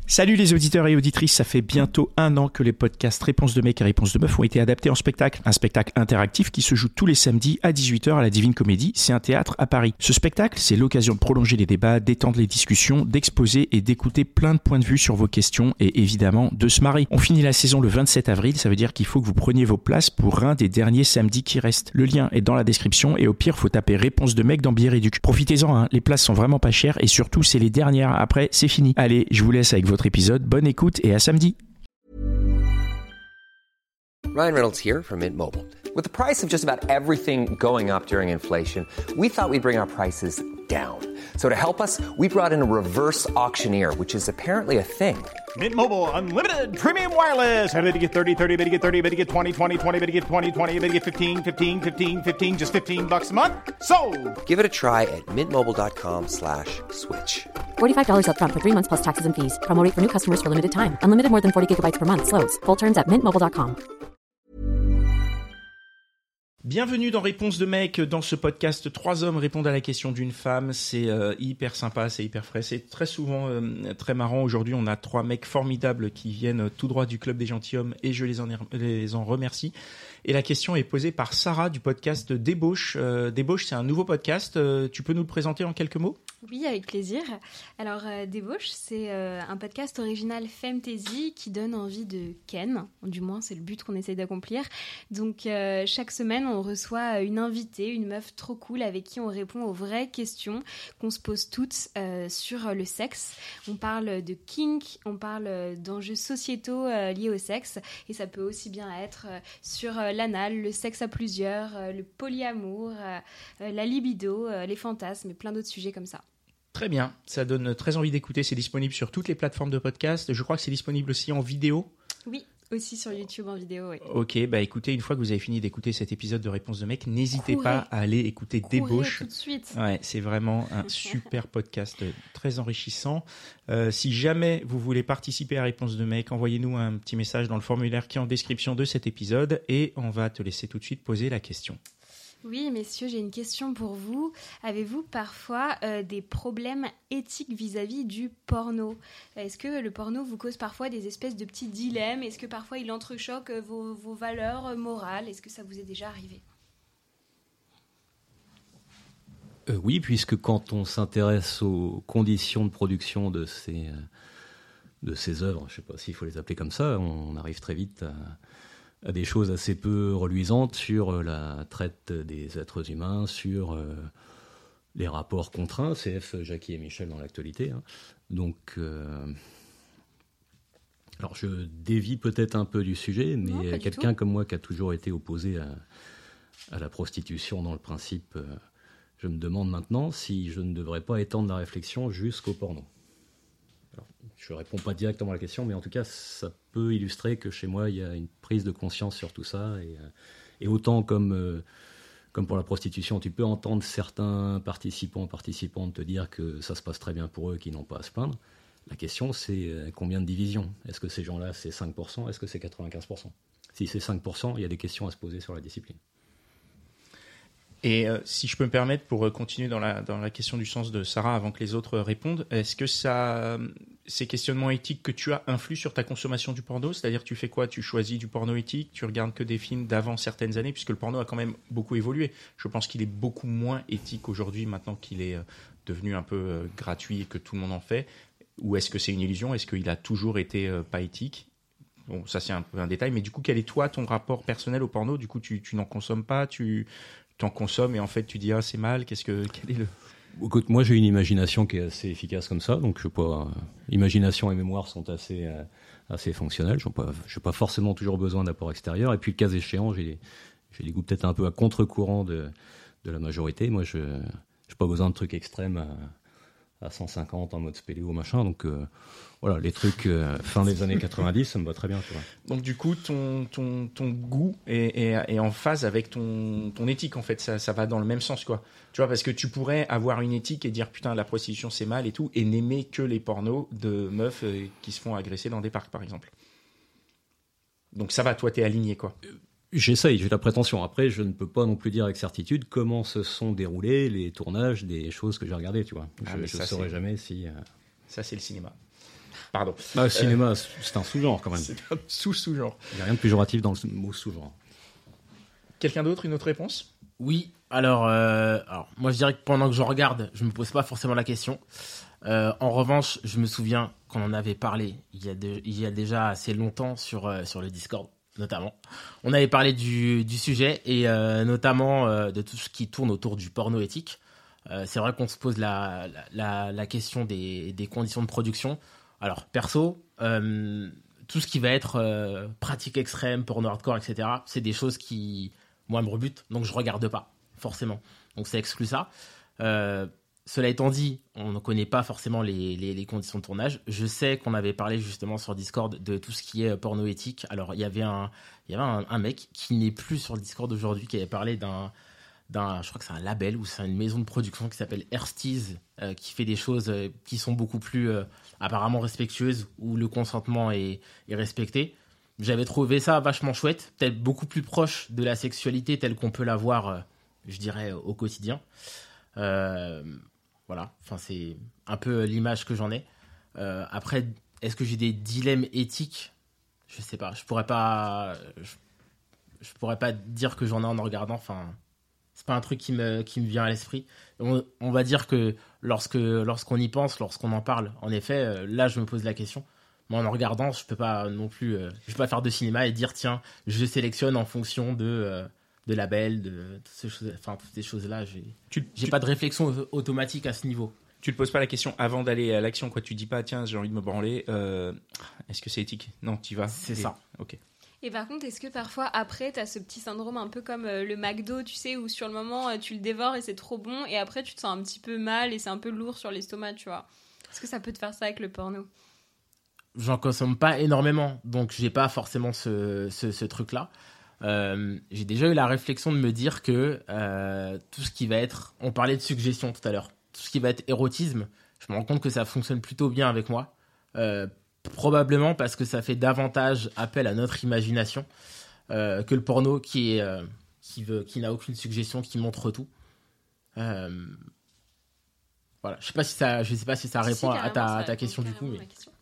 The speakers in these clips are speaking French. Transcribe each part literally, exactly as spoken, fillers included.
Salut les auditeurs et auditrices, ça fait bientôt un an que les podcasts Réponse de mec et Réponse de meuf ont été adaptés en spectacle. Un spectacle interactif qui se joue tous les samedis à dix-huit heures à la Divine Comédie, c'est un théâtre à Paris. Ce spectacle, c'est l'occasion de prolonger les débats, d'étendre les discussions, d'exposer et d'écouter plein de points de vue sur vos questions et évidemment de se marrer. On finit la saison le vingt-sept avril, ça veut dire qu'il faut que vous preniez vos places pour un des derniers samedis qui restent. Le lien est dans la description et au pire, faut taper Réponse de mec dans Billet Réduc. Profitez-en, hein, les places sont vraiment pas chères et surtout, c'est les dernières. Après, c'est fini. Allez, je vous laisse avec votre épisode. Bonne écoute et à samedi. Ryan Reynolds here from Mint Mobile. With the price of just about everything going up during inflation, we thought we'd bring our prices down. So to help us, we brought in a reverse auctioneer, which is apparently a thing. Mint Mobile Unlimited Premium Wireless. How to get thirty, thirty, how to get thirty, how to get twenty, twenty, twenty, how to get twenty, twenty, how to get fifteen, fifteen, fifteen, fifteen, just fifteen bucks a month? Sold! Give it a try at mintmobile.com slash switch. forty-five dollars up front for three months plus taxes and fees. Promo rate for new customers for limited time. Unlimited more than forty gigabytes per month. Slows full terms at mint mobile dot com. Bienvenue dans Réponse de mec. Dans ce podcast, trois hommes répondent à la question d'une femme. C'est euh, hyper sympa, c'est hyper frais. C'est très souvent euh, très marrant. Aujourd'hui, on a trois mecs formidables qui viennent tout droit du Club des Gentilshommes et je les en, les en remercie. Et la question est posée par Sarah du podcast Débauche. Euh, Débauche, c'est un nouveau podcast. Euh, tu peux nous le présenter en quelques mots ? Oui, avec plaisir. Alors, euh, Débauche, c'est euh, un podcast original Femtasy qui donne envie de ken. Du moins, c'est le but qu'on essaie d'accomplir. Donc, euh, chaque semaine, on reçoit une invitée, une meuf trop cool avec qui on répond aux vraies questions qu'on se pose toutes euh, sur le sexe. On parle de kink, on parle d'enjeux sociétaux euh, liés au sexe. Et ça peut aussi bien être euh, sur euh, l'anal, le sexe à plusieurs, euh, le polyamour, euh, euh, la libido, euh, les fantasmes et plein d'autres sujets comme ça. Très bien, ça donne très envie d'écouter. C'est disponible sur toutes les plateformes de podcast. Je crois que c'est disponible aussi en vidéo. Oui, aussi sur YouTube en vidéo, oui. Ok, bah écoutez, une fois que vous avez fini d'écouter cet épisode de Réponse de mec, n'hésitez Courez. pas à aller écouter Courez Débauche. tout de suite. Ouais, c'est vraiment un super podcast très enrichissant. Euh, si jamais vous voulez participer à Réponse de mec, envoyez-nous un petit message dans le formulaire qui est en description de cet épisode et on va te laisser tout de suite poser la question. Oui, messieurs, j'ai une question pour vous. Avez-vous parfois euh, des problèmes éthiques vis-à-vis du porno ? Est-ce que le porno vous cause parfois des espèces de petits dilemmes ? Est-ce que parfois il entrechoque vos, vos valeurs morales ? Est-ce que ça vous est déjà arrivé ? Euh, oui, puisque quand on s'intéresse aux conditions de production de ces, de ces œuvres, je ne sais pas s'il faut les appeler comme ça, on arrive très vite à... à des choses assez peu reluisantes sur la traite des êtres humains, sur euh, les rapports contraints, C F Jackie et Michel dans l'actualité. Hein. Donc, euh, alors je dévie peut-être un peu du sujet, mais non, quelqu'un comme moi qui a toujours été opposé à, à la prostitution dans le principe, euh, je me demande maintenant si je ne devrais pas étendre la réflexion jusqu'au porno. Alors, je ne réponds pas directement à la question, mais en tout cas, ça peut illustrer que chez moi, il y a une prise de conscience sur tout ça. Et, et autant comme, euh, comme pour la prostitution, tu peux entendre certains participants, participantes te dire que ça se passe très bien pour eux, qu'ils n'ont pas à se plaindre. La question, c'est euh, combien de divisions ? Est-ce que ces gens-là, c'est cinq pour cent ? Est-ce que c'est quatre-vingt-quinze pour cent ? Si c'est cinq pour cent, il y a des questions à se poser sur la discipline. Et euh, si je peux me permettre, pour continuer dans la, dans la question du sens de Sarah avant que les autres répondent, est-ce que ça, ces questionnements éthiques que tu as influent sur ta consommation du porno ? C'est-à-dire, tu fais quoi ? Tu choisis du porno éthique ? Tu regardes que des films d'avant certaines années ? Puisque le porno a quand même beaucoup évolué. Je pense qu'il est beaucoup moins éthique aujourd'hui, maintenant qu'il est devenu un peu euh, gratuit et que tout le monde en fait. Ou est-ce que c'est une illusion ? Est-ce qu'il a toujours été euh, pas éthique ? Bon, ça c'est un peu un détail. Mais du coup, quel est toi, ton rapport personnel au porno ? Du coup, tu, tu n'en consommes pas ? Tu... t'en consommes et en fait tu dis ah c'est mal, qu'est-ce que quel est le Écoute, moi j'ai une imagination qui est assez efficace comme ça, donc je sais pas, euh, imagination et mémoire sont assez euh, assez fonctionnels. Je n'ai pas, pas forcément toujours besoin d'apport extérieur. Et puis le cas échéant, j'ai j'ai des goûts peut-être un peu à contre-courant de de la majorité. Moi je j'ai pas besoin de trucs extrêmes à, à cent cinquante en mode spéléo machin, donc euh, voilà, les trucs euh, fin des années quatre-vingt-dix, ça me va très bien. Tu vois. Donc du coup, ton, ton, ton goût est, est, est en phase avec ton, ton éthique, en fait. Ça, ça va dans le même sens, quoi. Tu vois, parce que tu pourrais avoir une éthique et dire, putain, la prostitution, c'est mal et tout, et n'aimer que les pornos de meufs euh, qui se font agresser dans des parcs, par exemple. Donc ça va, toi, t'es aligné, quoi. J'essaye, j'ai la prétention. Après, je ne peux pas non plus dire avec certitude comment se sont déroulés les tournages des choses que j'ai regardées, tu vois. Ah, je ne saurais jamais si... Euh... Ça, c'est le cinéma. Pardon. Bah, le cinéma, euh, c'est un sous-genre quand même. C'est un sous-sous-genre. Il n'y a rien de péjoratif dans le mot sous-genre. Quelqu'un d'autre, une autre réponse ? Oui, alors, euh, alors, moi je dirais que pendant que je regarde, je me pose pas forcément la question. Euh, en revanche, je me souviens qu'on en avait parlé il y a, de, il y a déjà assez longtemps sur, euh, sur le Discord, notamment. On avait parlé du, du sujet et euh, notamment euh, de tout ce qui tourne autour du porno éthique. Euh, c'est vrai qu'on se pose la, la, la, la question des, des conditions de production. Alors, perso, euh, tout ce qui va être euh, pratique extrême, porno hardcore, et cetera, c'est des choses qui, moi, me rebutent, donc je regarde pas, forcément. Donc, ça exclut ça. Euh, cela étant dit, on ne connaît pas forcément les, les, les conditions de tournage. Je sais qu'on avait parlé justement sur Discord de tout ce qui est porno éthique. Alors, il y avait un, il y avait un, un mec qui n'est plus sur le Discord aujourd'hui, qui avait parlé d'un... d'un, je crois que c'est un label ou c'est une maison de production qui s'appelle Herstiz, euh, qui fait des choses euh, qui sont beaucoup plus euh, apparemment respectueuses, où le consentement est, est respecté. J'avais trouvé ça vachement chouette, peut-être beaucoup plus proche de la sexualité telle qu'on peut la voir, euh, je dirais, au quotidien. Euh, voilà, enfin, c'est un peu l'image que j'en ai. Euh, après, est-ce que j'ai des dilemmes éthiques ? Je sais pas, je pourrais pas, je, je pourrais pas dire que j'en ai en regardant, enfin... C'est pas un truc qui me, qui me vient à l'esprit. On, on va dire que lorsque, lorsqu'on y pense, lorsqu'on en parle, en effet, euh, là, je me pose la question. Mais en en regardant, je peux pas non plus... Euh, je peux pas faire de cinéma et dire, tiens, je sélectionne en fonction de, euh, de labels, de toutes ces choses, enfin, toutes ces choses-là. J'ai, Tu- j'ai tu- pas de réflexion automatique à ce niveau. Tu te poses pas la question avant d'aller à l'action, quoi. Tu dis pas, tiens, j'ai envie de me branler. euh, Est-ce que c'est éthique ? Non, tu y vas. C'est Et- ça. Ok. Et par contre, est-ce que parfois, après, t'as ce petit syndrome un peu comme euh, le McDo, tu sais, où sur le moment, euh, tu le dévores et c'est trop bon, et après, tu te sens un petit peu mal et c'est un peu lourd sur l'estomac, tu vois. Est-ce que ça peut te faire ça avec le porno ? J'en consomme pas énormément, donc j'ai pas forcément ce, ce, ce truc-là. Euh, j'ai déjà eu la réflexion de me dire que euh, tout ce qui va être... On parlait de suggestion tout à l'heure. Tout ce qui va être érotisme, je me rends compte que ça fonctionne plutôt bien avec moi. Euh, probablement parce que ça fait davantage appel à notre imagination euh, que le porno qui, est, euh, qui, veut, qui n'a aucune suggestion, qui montre tout. Euh, voilà. Je sais pas si ça, je sais pas si ça Si, répond si, à carrément, ta, ça à ta répond question du coup. carrément Mais... à ma question.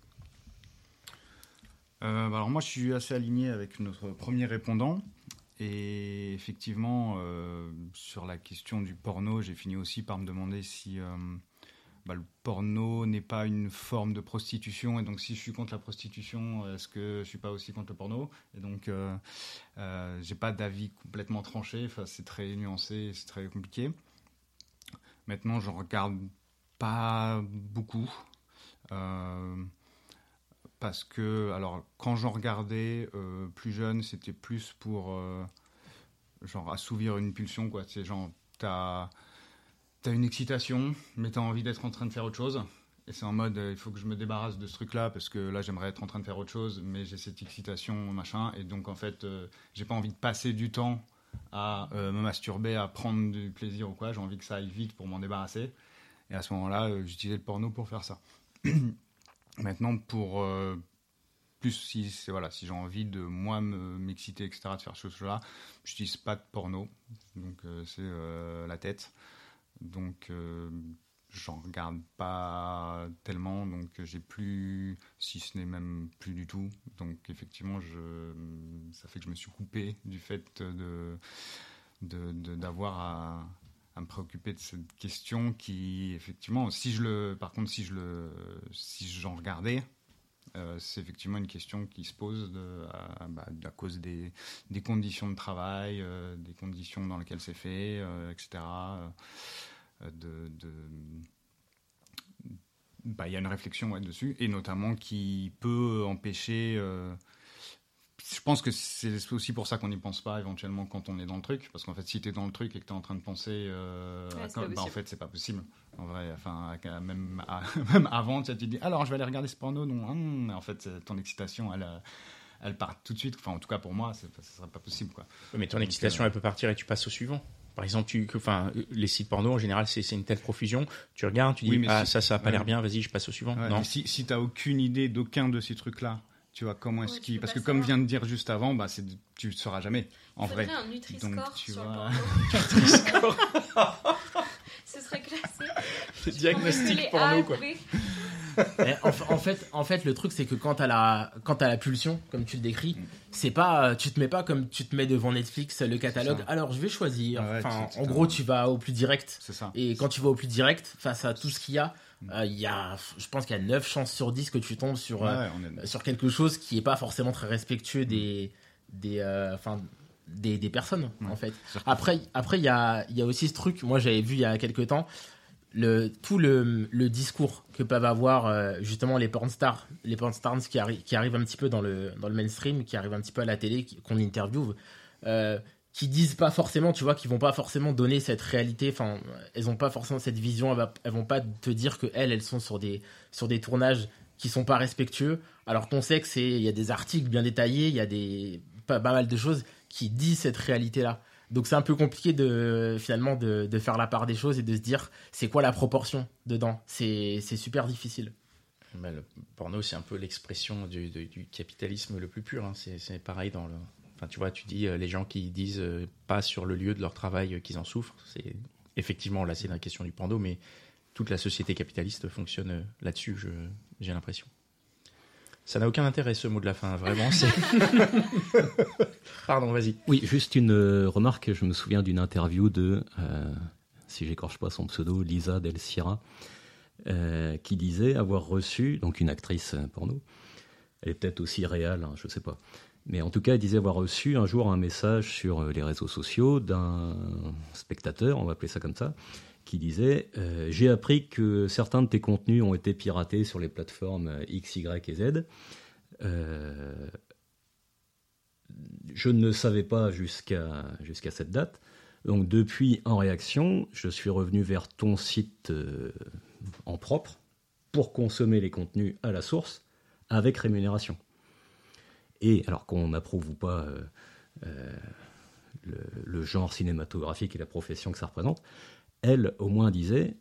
Euh, bah alors moi, je suis assez aligné avec notre premier répondant. Et effectivement, euh, sur la question du porno, j'ai fini aussi par me demander si euh, bah, le porno n'est pas une forme de prostitution. Et donc, si je suis contre la prostitution, est-ce que je suis pas aussi contre le porno ? Et donc, euh, euh, j'ai pas d'avis complètement tranché. Enfin, c'est très nuancé, c'est très compliqué. Maintenant, j'en regarde pas beaucoup. Euh, Parce que, alors, quand j'en regardais euh, plus jeune, c'était plus pour, euh, genre, assouvir une pulsion, quoi. C'est genre, t'as, t'as une excitation, mais t'as envie d'être en train de faire autre chose. Et c'est en mode, euh, il faut que je me débarrasse de ce truc-là, parce que là, j'aimerais être en train de faire autre chose, mais j'ai cette excitation, machin. Et donc, en fait, euh, j'ai pas envie de passer du temps à euh, me masturber, à prendre du plaisir ou quoi. J'ai envie que ça aille vite pour m'en débarrasser. Et à ce moment-là, euh, j'utilisais le porno pour faire ça. Maintenant, pour euh, plus si, c'est, voilà, si j'ai envie de moi me, m'exciter, et cetera, de faire ce chose-là, je n'utilise pas de porno. Donc, euh, c'est euh, la tête. Donc, euh, j'en regarde pas tellement. Donc, j'ai plus, si ce n'est même plus du tout. Donc, effectivement, je, ça fait que je me suis coupé du fait de, de, de, d'avoir à. à me préoccuper de cette question qui, effectivement, si je le, par contre, si je le, si j'en regardais, euh, c'est effectivement une question qui se pose de, à, bah, à cause des, des conditions de travail, euh, des conditions dans lesquelles c'est fait, euh, et cetera. Euh, de, de, bah, il y a une réflexion ouais, dessus, et notamment qui peut empêcher. Euh, Je pense que c'est aussi pour ça qu'on n'y pense pas éventuellement quand on est dans le truc, parce qu'en fait si tu es dans le truc et que tu es en train de penser euh, Ouais, à c'est quand, pas bah, en possible. fait c'est pas possible en vrai, enfin à- même, à- même avant tu te dis alors je vais aller regarder ce porno, non hum, mais en fait c'est- ton excitation elle, euh, elle part tout de suite, enfin en tout cas pour moi c'est, ça serait pas possible quoi. Mais ton Donc, excitation, euh, elle peut partir et tu passes au suivant. Par exemple, tu, que- enfin, les sites porno, en général, c'est, c'est une telle profusion. Tu regardes, tu dis, Oui, mais ah, si- ça, ça a pas ouais. l'air bien, vas-y, je passe au suivant. ouais, non. mais si, si tu n'as aucune idée d'aucun de ces trucs là, tu vois comment est-ce Ouais, tu qu'il, peux parce pas que comme savoir. vient de dire juste avant, bah c'est, tu ne sauras jamais en Il faudrait vrai. un Nutri-Score Donc, tu sur vois- le porno. Ce serait classé. C'est diagnostic Les A, porno, quoi. B. Mais en, en fait, en fait, le truc c'est que quand t'as la, quand t'as la pulsion, comme tu le décris, mm. c'est pas, tu te mets pas comme tu te mets devant Netflix le catalogue. Alors je vais choisir. Ouais, enfin, en gros, tu vas au plus direct. C'est ça. Et quand tu vas au plus direct, face à tout ce qu'il y a, il mm. euh, y a, je pense qu'il y a neuf chances sur dix que tu tombes sur, ouais, euh, est... sur quelque chose qui est pas forcément très respectueux des, des, enfin. Euh, Des, des personnes mmh. en fait. Après, après il y a, y a aussi ce truc. Moi, j'avais vu il y a quelques temps le tout le, le discours que peuvent avoir euh, justement les porn stars, les porn stars qui, arri- qui arrivent un petit peu dans le dans le mainstream, qui arrivent un petit peu à la télé, qui, qu'on interviewe, euh, qui disent pas forcément, tu vois, qui vont pas forcément donner cette réalité. Enfin, elles ont pas forcément cette vision. Elles, va, elles vont pas te dire que elles, elles sont sur des sur des tournages qui sont pas respectueux. Alors qu'on sait que c'est, il y a des articles bien détaillés, il y a des pas, pas mal de choses qui dit cette réalité-là. Donc c'est un peu compliqué de finalement de, de faire la part des choses et de se dire c'est quoi la proportion dedans. C'est, c'est super difficile. Mais le porno, c'est un peu l'expression du, du, du capitalisme le plus pur. Hein. C'est, c'est pareil dans le... Enfin, tu vois, tu dis euh, les gens qui disent euh, pas sur le lieu de leur travail euh, qu'ils en souffrent. C'est... Effectivement, là, c'est la question du porno, mais toute la société capitaliste fonctionne euh, là-dessus, je, j'ai l'impression. Ça n'a aucun intérêt, ce mot de la fin, vraiment. C'est... Pardon, vas-y. Oui, juste une euh, remarque. Je me souviens d'une interview de, euh, si j'écorche pas son pseudo, Lisa Del Sierra, euh, qui disait avoir reçu, donc une actrice porno, elle est peut-être aussi réelle, hein, je sais pas, mais en tout cas, elle disait avoir reçu un jour un message sur les réseaux sociaux d'un spectateur, on va appeler ça comme ça, qui disait euh, « J'ai appris que certains de tes contenus ont été piratés sur les plateformes X, Y et Z. Euh, je ne le savais pas jusqu'à, jusqu'à cette date. Donc depuis, en réaction, je suis revenu vers ton site euh, en propre pour consommer les contenus à la source avec rémunération. » Et alors qu'on n'approuve ou pas euh, euh, le, le genre cinématographique et la profession que ça représente, elle, au moins, disait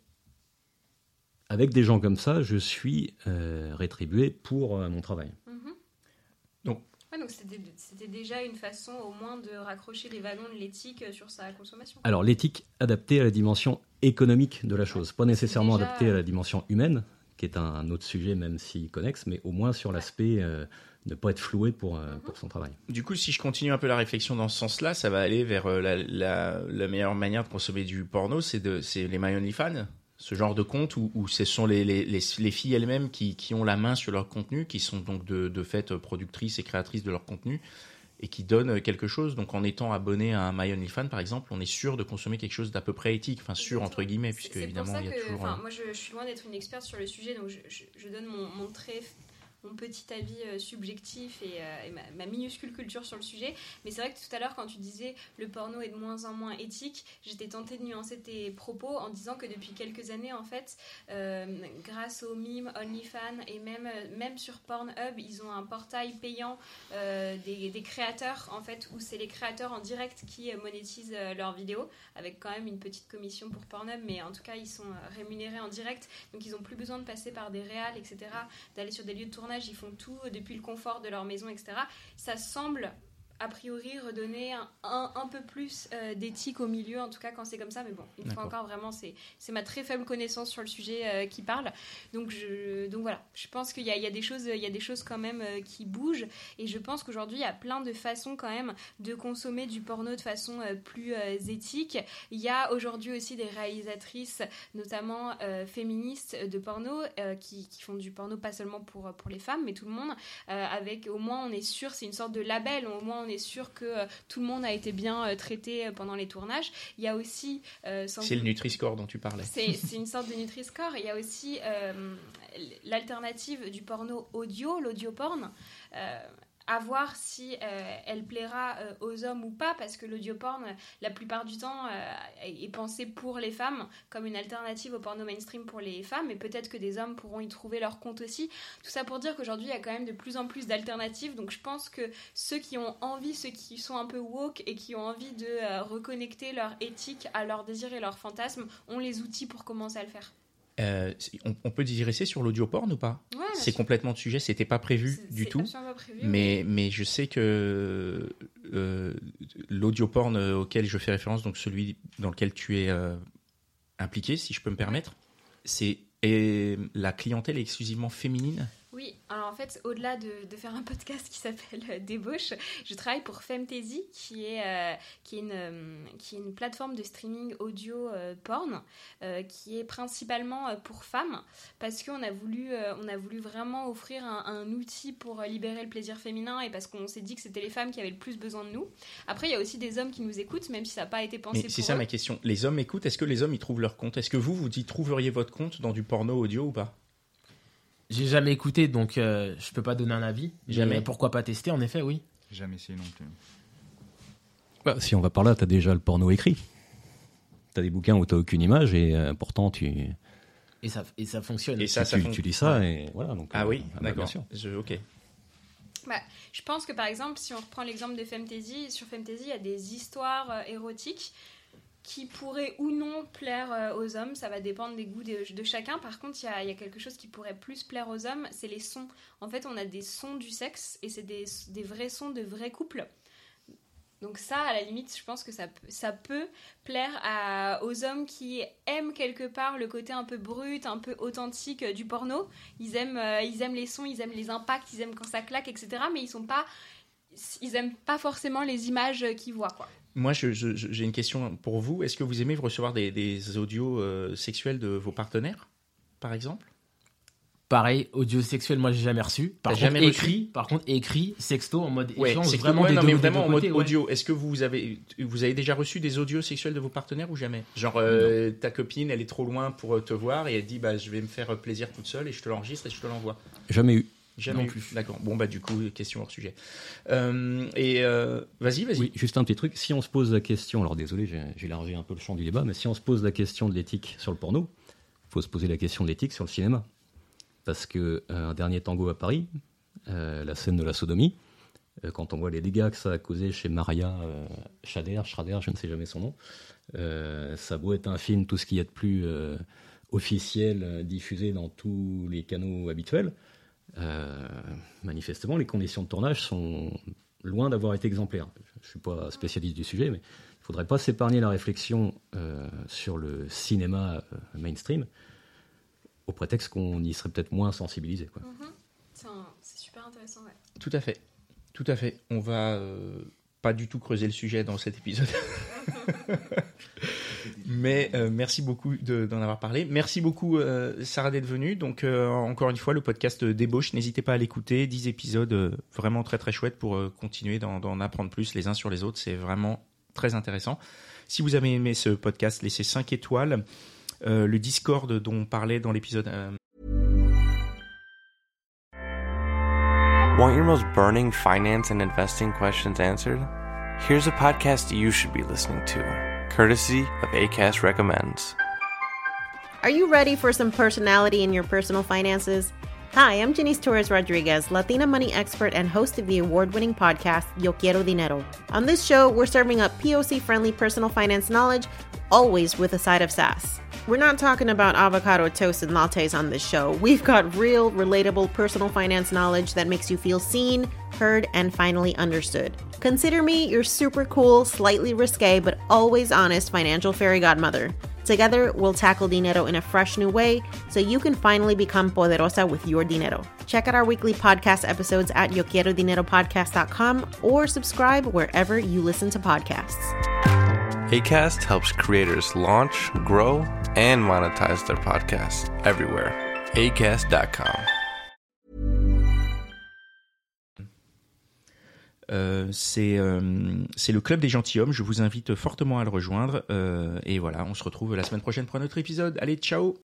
« Avec des gens comme ça, je suis euh, rétribué pour euh, mon travail. Mm-hmm. » Donc, ouais, donc c'était, c'était déjà une façon, au moins, de raccrocher les wagons de l'éthique sur sa consommation. Alors, l'éthique adaptée à la dimension économique de la chose, ouais, pas nécessairement déjà... adaptée à la dimension humaine, qui est un, un autre sujet, même si connexe, mais au moins sur ouais. l'aspect... Euh, ne pas être floué pour, euh, pour son travail. Du coup, si je continue un peu la réflexion dans ce sens-là, ça va aller vers euh, la, la, la meilleure manière de consommer du porno, c'est, de, c'est les My OnlyFans, ce genre de compte où, où ce sont les, les, les, les filles elles-mêmes qui, qui ont la main sur leur contenu, qui sont donc de, de fait productrices et créatrices de leur contenu, et qui donnent quelque chose. Donc en étant abonné à un My OnlyFans, par exemple, on est sûr de consommer quelque chose d'à peu près éthique, enfin sûr entre guillemets, puisque c'est évidemment il y a que, toujours... Euh... Moi, je, je suis loin d'être une experte sur le sujet, donc je, je, je donne mon, mon très... mon petit avis euh, subjectif et, euh, et ma, ma minuscule culture sur le sujet. Mais c'est vrai que tout à l'heure, quand tu disais le porno est de moins en moins éthique, j'étais tentée de nuancer tes propos en disant que depuis quelques années, en fait, euh, grâce aux mimes, OnlyFans et même, même sur Pornhub, ils ont un portail payant euh, des, des créateurs, en fait, où c'est les créateurs en direct qui monétisent euh, leurs vidéos, avec quand même une petite commission pour Pornhub, mais en tout cas, ils sont rémunérés en direct, donc ils n'ont plus besoin de passer par des réals, et cetera, d'aller sur des lieux de tournage. Ils font tout depuis le confort de leur maison, et cetera. Ça semble, a priori, redonner un, un, un peu plus euh, d'éthique au milieu, en tout cas quand c'est comme ça. Mais bon, une fois encore, vraiment, c'est, c'est ma très faible connaissance sur le sujet euh, qui parle. Donc, je, donc voilà, je pense qu'il y a, il y a des choses, il y a des choses quand même euh, qui bougent. Et je pense qu'aujourd'hui, il y a plein de façons quand même de consommer du porno de façon euh, plus euh, éthique. Il y a aujourd'hui aussi des réalisatrices, notamment euh, féministes de porno, euh, qui, qui font du porno pas seulement pour, pour les femmes, mais tout le monde. Euh, avec, au moins, on est sûr, c'est une sorte de label, au moins on est sûr que euh, tout le monde a été bien euh, traité euh, pendant les tournages. Il y a aussi... Euh, sans c'est le Nutri-Score dont tu parlais. C'est, c'est une sorte de Nutri-Score. Il y a aussi euh, l'alternative du porno audio, l'audio-porn. Euh, à voir si euh, elle plaira euh, aux hommes ou pas, parce que l'audioporn, la plupart du temps, euh, est pensé pour les femmes, comme une alternative au porno mainstream pour les femmes, et peut-être que des hommes pourront y trouver leur compte aussi. Tout ça pour dire qu'aujourd'hui, il y a quand même de plus en plus d'alternatives, donc je pense que ceux qui ont envie, ceux qui sont un peu woke, et qui ont envie de euh, reconnecter leur éthique à leurs désirs et leurs fantasmes, ont les outils pour commencer à le faire. Euh, on, on peut digresser sur l'audio porn ou pas ? Ouais, c'est sûr. Complètement de sujet, c'était pas prévu c'est, du c'est tout. Pas prévu, mais, mais je sais que euh, l'audio porn auquel je fais référence, donc celui dans lequel tu es euh, impliqué, si je peux me permettre, c'est Et la clientèle est exclusivement féminine ? Oui, alors en fait, au-delà de, de faire un podcast qui s'appelle euh, Débauche, je travaille pour Femtasy, qui est, euh, qui est, une, euh, qui est une plateforme de streaming audio euh, porn, euh, qui est principalement euh, pour femmes, parce qu'on a voulu, euh, on a voulu vraiment offrir un, un outil pour euh, libérer le plaisir féminin, et parce qu'on s'est dit que c'était les femmes qui avaient le plus besoin de nous. Après, il y a aussi des hommes qui nous écoutent, même si ça n'a pas été pensé Mais pour c'est eux. ça ma question. Les hommes écoutent, est-ce que les hommes y trouvent leur compte ? Est-ce que vous, vous y trouveriez votre compte dans du porno audio ou pas ? J'ai jamais écouté, donc euh, je peux pas donner un avis. Jamais. Mais pourquoi pas tester, en effet, oui. J'ai jamais essayé non plus. Bah, si on va par là, t'as déjà le porno écrit. T'as des bouquins où t'as aucune image et euh, pourtant tu... Et ça, et ça fonctionne. Et ça, tu, ça tu, fon- tu lis ça Ouais. et voilà. Donc, Ah euh, oui, ah bah, d'accord. bien sûr. Je, ok. Bah, je pense que par exemple, si on reprend l'exemple de Femtasy, sur Femtasy, il y a des histoires euh, érotiques qui pourraient ou non plaire euh, aux hommes. Ça va dépendre des goûts de, de chacun. Par contre, il y a, il y a quelque chose qui pourrait plus plaire aux hommes, c'est les sons. En fait, on a des sons du sexe et c'est des, des vrais sons de vrais couples. Donc ça, à la limite, je pense que ça, peut- ça peut plaire à, aux hommes qui aiment quelque part le côté un peu brut, un peu authentique euh, du porno. Ils aiment, euh, ils aiment les sons, ils aiment les impacts, ils aiment quand ça claque, et cetera. Mais ils sont pas, ils aiment pas forcément les images qu'ils voient, quoi. Moi, je, je- je- j'ai une question pour vous. Est-ce que vous aimez recevoir des, des audios euh, sexuels de vos partenaires, par exemple ? Pareil, audio sexuel, moi j'ai jamais reçu. Par T'as contre, jamais reçu écrit, par contre, écrit, sexto, en mode Ouais, échange, c'est que vraiment ouais, des non, deux, mais des vraiment deux en mode côtés, ouais. audio. Est-ce que vous avez, vous avez déjà reçu des audios sexuels de vos partenaires ou jamais ? Genre, euh, ta copine, elle est trop loin pour te voir et elle dit, bah, je vais me faire plaisir toute seule et je te l'enregistre et je te l'envoie. Jamais eu. Jamais Non eu. plus. D'accord. Bon, bah, du coup, question hors sujet. Euh, et euh, vas-y, vas-y. Oui, juste un petit truc. Si on se pose la question, alors désolé, j'ai, j'ai élargi un peu le champ du débat, mais si on se pose la question de l'éthique sur le porno, il faut se poser la question de l'éthique sur le cinéma. Parce que euh, un dernier tango à Paris, euh, la scène de la sodomie, euh, quand on voit les dégâts que ça a causé chez Maria euh, Schrader, Schrader, je ne sais jamais son nom, euh, ça a beau être un film, tout ce qu'il y a de plus euh, officiel, euh, diffusé dans tous les canaux habituels, euh, manifestement, les conditions de tournage sont loin d'avoir été exemplaires. Je ne suis pas spécialiste du sujet, mais il ne faudrait pas s'épargner la réflexion euh, sur le cinéma euh, mainstream, au prétexte qu'on y serait peut-être moins sensibilisé, quoi. Mm-hmm. C'est, un, c'est super intéressant, ouais. Tout à fait. Tout à fait. On va euh, pas du tout creuser le sujet dans cet épisode. Mais euh, merci beaucoup de, d'en avoir parlé. Merci beaucoup, euh, Sarah, d'être venue. Donc, euh, encore une fois, le podcast Débauche, n'hésitez pas à l'écouter. dix épisodes euh, vraiment très, très chouettes pour euh, continuer d'en, d'en apprendre plus les uns sur les autres. C'est vraiment très intéressant. Si vous avez aimé ce podcast, laissez cinq étoiles. Euh, le Discord dont on parlait dans l'épisode... Euh... Want your most burning finance and investing questions answered? Here's a podcast you should be listening to, courtesy of Acast Recommends. Are you ready for some personality in your personal finances? Hi, I'm Janice Torres Rodriguez, Latina money expert and host of the award-winning podcast, Yo Quiero Dinero. On this show, we're serving up P O C-friendly personal finance knowledge, always with a side of sass. We're not talking about avocado toast and lattes on this show. We've got real, relatable personal finance knowledge that makes you feel seen, heard, and finally understood. Consider me your super cool, slightly risque, but always honest financial fairy godmother. Together, we'll tackle dinero in a fresh new way so you can finally become poderosa with your dinero. Check out our weekly podcast episodes at yo quiero dinero podcast dot com or subscribe wherever you listen to podcasts. Acast helps creators launch, grow, and monetize their podcasts everywhere. acast dot com. Euh, c'est, euh, c'est le Club des Gentilshommes. Je vous invite fortement à le rejoindre. Euh, et voilà, on se retrouve la semaine prochaine pour un autre épisode. Allez, ciao!